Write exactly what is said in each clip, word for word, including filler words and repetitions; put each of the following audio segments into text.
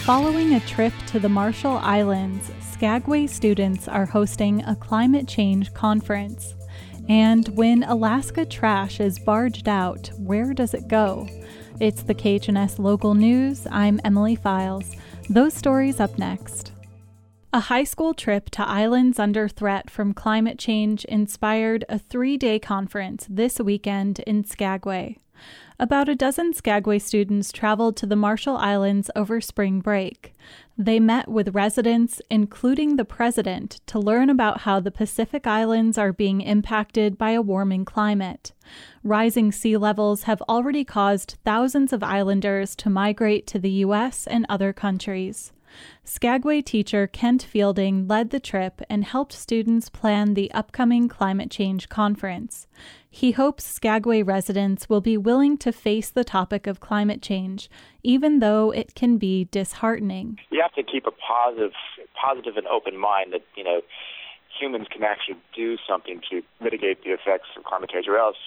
Following a trip to the Marshall Islands, Skagway students are hosting a climate change conference. And when Alaska trash is barged out, where does it go? It's the K H N S Local News. I'm Emily Files. Those stories up next. A high school trip to islands under threat from climate change inspired a three-day conference this weekend in Skagway. About a dozen Skagway students traveled to the Marshall Islands over spring break. They met with residents, including the president, to learn about how the Pacific Islands are being impacted by a warming climate. Rising sea levels have already caused thousands of islanders to migrate to the U S and other countries. Skagway teacher Kent Fielding led the trip and helped students plan the upcoming climate change conference. He hopes Skagway residents will be willing to face the topic of climate change, even though it can be disheartening. You have to keep a positive, positive and open mind that, you know, humans can actually do something to mitigate the effects of climate change, or else,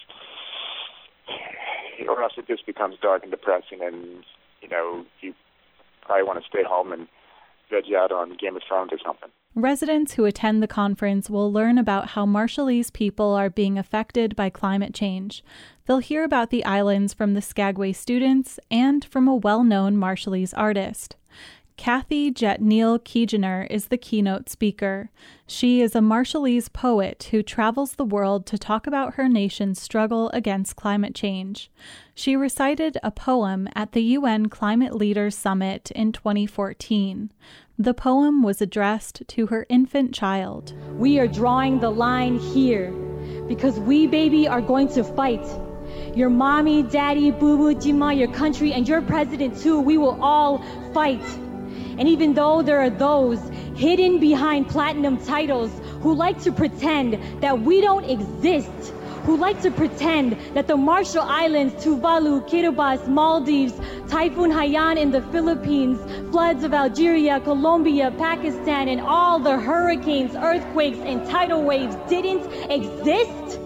or else it just becomes dark and depressing, and, you know, you probably want to stay home and veg out on Game of Thrones or something. Residents who attend the conference will learn about how Marshallese people are being affected by climate change. They'll hear about the islands from the Skagway students and from a well-known Marshallese artist. Kathy Jetneil Keejener is the keynote speaker. She is a Marshallese poet who travels the world to talk about her nation's struggle against climate change. She recited a poem at the U N Climate Leaders Summit in twenty fourteen. The poem was addressed to her infant child. We are drawing the line here because we, baby, are going to fight. Your mommy, daddy, boo-boo, Jima, your country, and your president too, we will all fight. And even though there are those hidden behind platinum titles who like to pretend that we don't exist, who like to pretend that the Marshall Islands, Tuvalu, Kiribati, Maldives, Typhoon Haiyan in the Philippines, floods of Algeria, Colombia, Pakistan, and all the hurricanes, earthquakes, and tidal waves didn't exist,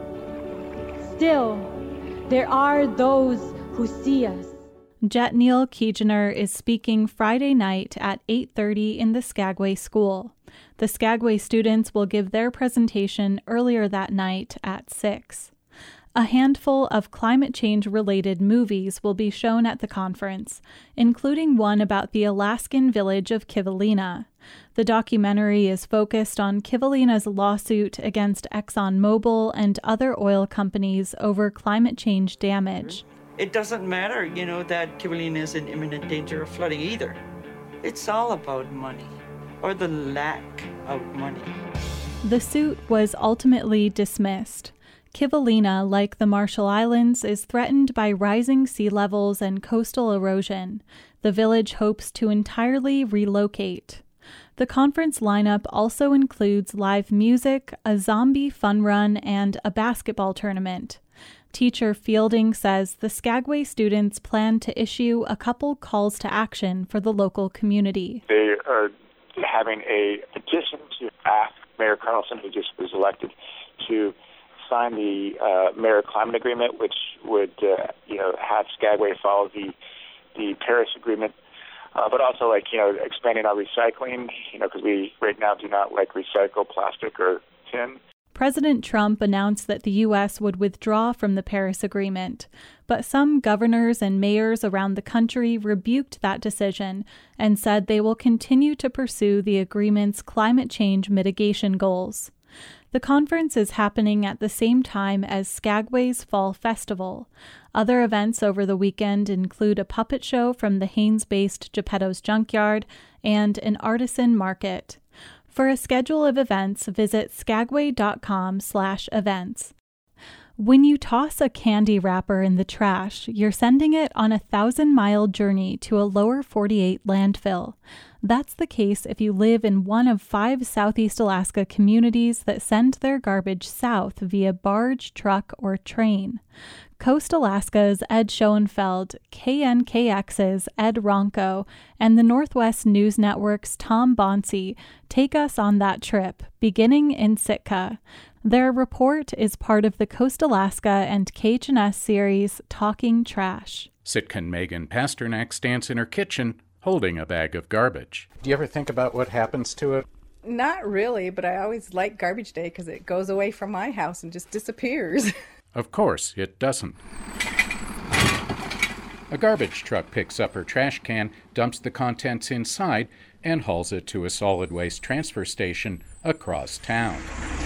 still, there are those who see us. Jetneil Keejener is speaking Friday night at eight thirty in the Skagway School. The Skagway students will give their presentation earlier that night at six. A handful of climate change-related movies will be shown at the conference, including one about the Alaskan village of Kivalina. The documentary is focused on Kivalina's lawsuit against ExxonMobil and other oil companies over climate change damage. It doesn't matter, you know, that Kivalina is in imminent danger of flooding either. It's all about money, or the lack of money. The suit was ultimately dismissed. Kivalina, like the Marshall Islands, is threatened by rising sea levels and coastal erosion. The village hopes to entirely relocate. The conference lineup also includes live music, a zombie fun run, and a basketball tournament. Teacher Fielding says the Skagway students plan to issue a couple calls to action for the local community. They are having a petition to ask Mayor Carlson, who just was elected, to sign the uh, Mayor Climate Agreement, which would, uh, you know, have Skagway follow the the Paris Agreement, uh, but also, like, you know, expanding our recycling, you know, because we right now do not like recycle plastic or tin. President Trump announced that the U S would withdraw from the Paris Agreement, but some governors and mayors around the country rebuked that decision and said they will continue to pursue the agreement's climate change mitigation goals. The conference is happening at the same time as Skagway's Fall Festival. Other events over the weekend include a puppet show from the Haines-based Geppetto's Junkyard and an artisan market. For a schedule of events, visit skagway.com slash events. When you toss a candy wrapper in the trash, you're sending it on a thousand-mile journey to a lower forty-eight landfill. That's the case if you live in one of five Southeast Alaska communities that send their garbage south via barge, truck, or train. Coast Alaska's Ed Schoenfeld, K N K X's Ed Ronco, and the Northwest News Network's Tom Bonsi take us on that trip, beginning in Sitka. Their report is part of the Coast Alaska and K H N S series Talking Trash. Sitkan Megan Pasternak stands in her kitchen, holding a bag of garbage. Do you ever think about what happens to it? Not really, but I always like garbage day because it goes away from my house and just disappears. Of course, it doesn't. A garbage truck picks up her trash can, dumps the contents inside, and hauls it to a solid waste transfer station across town.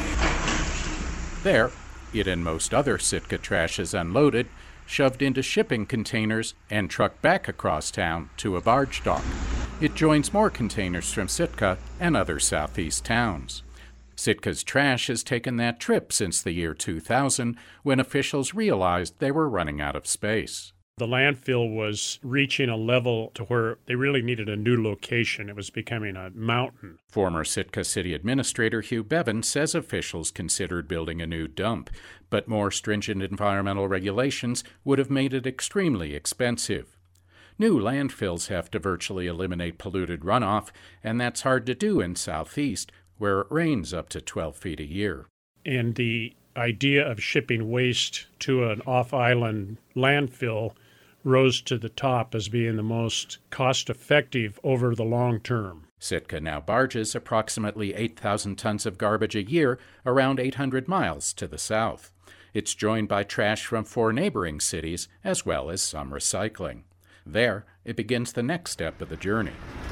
There, it and most other Sitka trash is unloaded, shoved into shipping containers, and trucked back across town to a barge dock. It joins more containers from Sitka and other southeast towns. Sitka's trash has taken that trip since the year two thousand, when officials realized they were running out of space. The landfill was reaching a level to where they really needed a new location. It was becoming a mountain. Former Sitka City Administrator Hugh Bevan says officials considered building a new dump, but more stringent environmental regulations would have made it extremely expensive. New landfills have to virtually eliminate polluted runoff, and that's hard to do in Southeast, where it rains up to twelve feet a year. And the idea of shipping waste to an off-island landfill rose to the top as being the most cost-effective over the long term. Sitka now barges approximately eight thousand tons of garbage a year around eight hundred miles to the south. It's joined by trash from four neighboring cities, as well as some recycling. There, it begins the next step of the journey.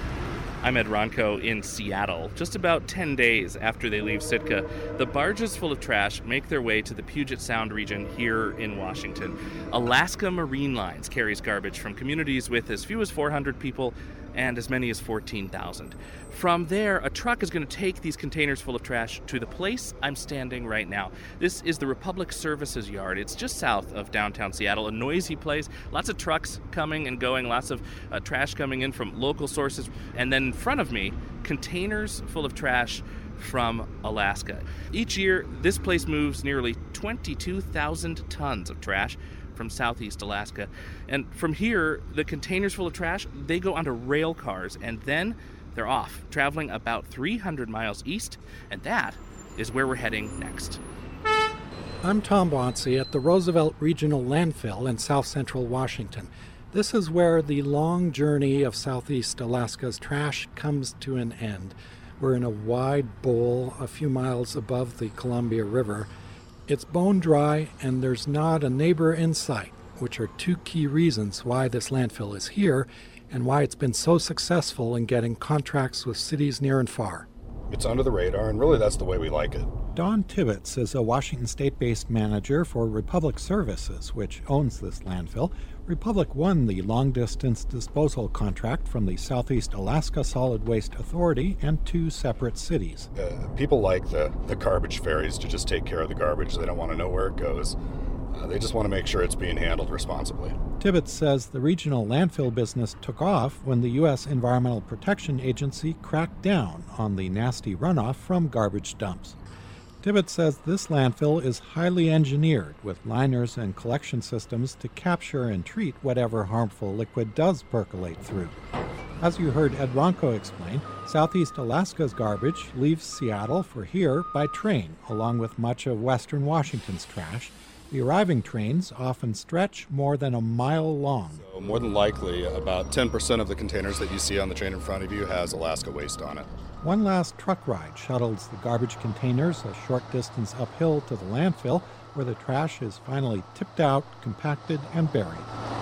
I'm Ed Ronco in Seattle. Just about ten days after they leave Sitka, the barges full of trash make their way to the Puget Sound region here in Washington. Alaska Marine Lines carries garbage from communities with as few as four hundred people and as many as fourteen thousand. From there, a truck is going to take these containers full of trash to the place I'm standing right now. This is the Republic Services Yard. It's just south of downtown Seattle, a noisy place. Lots of trucks coming and going, lots of uh, trash coming in from local sources. And then in front of me, containers full of trash from Alaska. Each year, this place moves nearly twenty-two thousand tons of trash from southeast Alaska. And from here, the containers full of trash, they go onto rail cars, and then they're off, traveling about three hundred miles east, and that is where we're heading next. I'm Tom Bonsi at the Roosevelt Regional Landfill in south central Washington. This is where the long journey of southeast Alaska's trash comes to an end. We're in a wide bowl a few miles above the Columbia River. It's bone dry, and there's not a neighbor in sight, which are two key reasons why this landfill is here and why it's been so successful in getting contracts with cities near and far. It's under the radar, and really that's the way we like it. Don Tibbetts is a Washington State-based manager for Republic Services, which owns this landfill. Republic won the long-distance disposal contract from the Southeast Alaska Solid Waste Authority and two separate cities. Uh, people like the, the garbage ferries to just take care of the garbage. They don't want to know where it goes. Uh, they just want to make sure it's being handled responsibly. Tibbetts says the regional landfill business took off when the U S Environmental Protection Agency cracked down on the nasty runoff from garbage dumps. Tibbetts says this landfill is highly engineered with liners and collection systems to capture and treat whatever harmful liquid does percolate through. As you heard Ed Ronco explain, Southeast Alaska's garbage leaves Seattle for here by train, along with much of western Washington's trash. The arriving trains often stretch more than a mile long. So more than likely, about ten percent of the containers that you see on the train in front of you has Alaska waste on it. One last truck ride shuttles the garbage containers a short distance uphill to the landfill, where the trash is finally tipped out, compacted, and buried.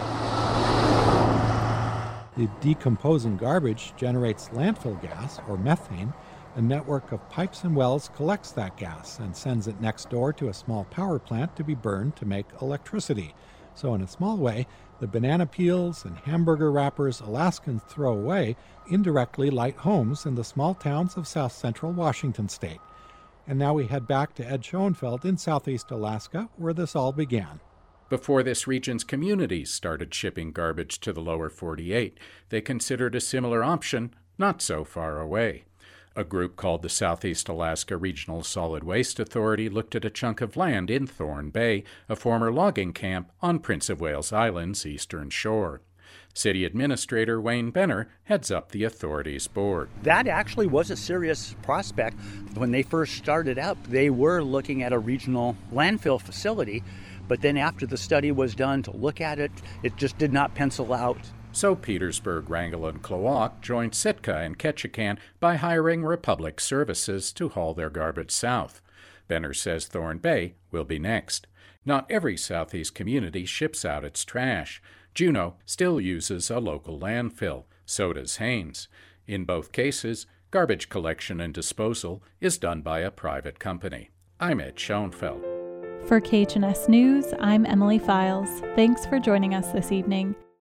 The decomposing garbage generates landfill gas, or methane. A network of pipes and wells collects that gas and sends it next door to a small power plant to be burned to make electricity. So in a small way, the banana peels and hamburger wrappers Alaskans throw away indirectly light homes in the small towns of south central Washington state. And now we head back to Ed Schoenfeld in southeast Alaska, where this all began. Before this region's communities started shipping garbage to the lower forty-eight, they considered a similar option not so far away. A group called the Southeast Alaska Regional Solid Waste Authority looked at a chunk of land in Thorn Bay, a former logging camp on Prince of Wales Island's eastern shore. City Administrator Wayne Benner heads up the authority's board. That actually was a serious prospect. When they first started out, they were looking at a regional landfill facility, but then after the study was done to look at it, it just did not pencil out So Petersburg, Wrangell, and Klawock joined Sitka and Ketchikan by hiring Republic Services to haul their garbage south. Benner says Thorne Bay will be next. Not every Southeast community ships out its trash. Juneau still uses a local landfill. So does Haines. In both cases, garbage collection and disposal is done by a private company. I'm Ed Schoenfeld. For K H N S News, I'm Emily Files. Thanks for joining us this evening.